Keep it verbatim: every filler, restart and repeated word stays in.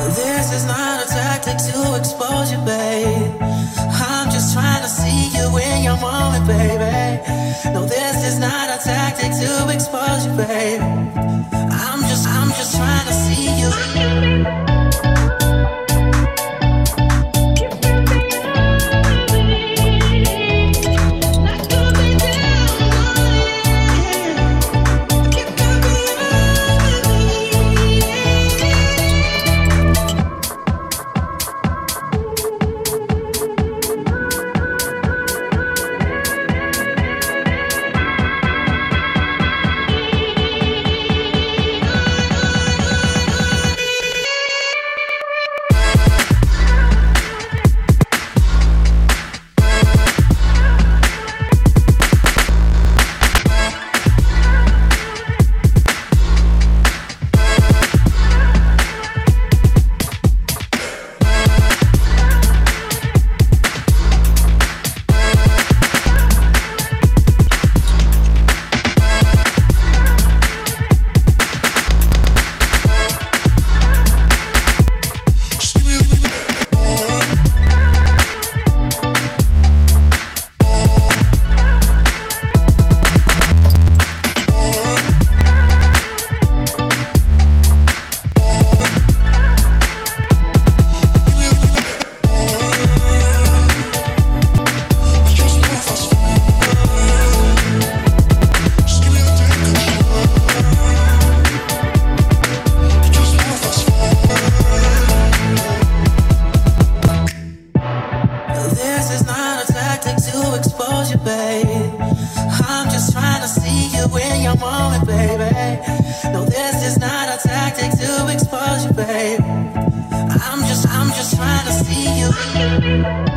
This is not a tactic to expose you, babe. I'm just trying to see you in your moment, baby. No, this is not a tactic to expose you, babe. I'm just, I'm just trying to see you. Expose you, babe. I'm just trying to see you in your moment, baby. No, this is not a tactic to expose you, babe. I'm just, I'm just trying to see you.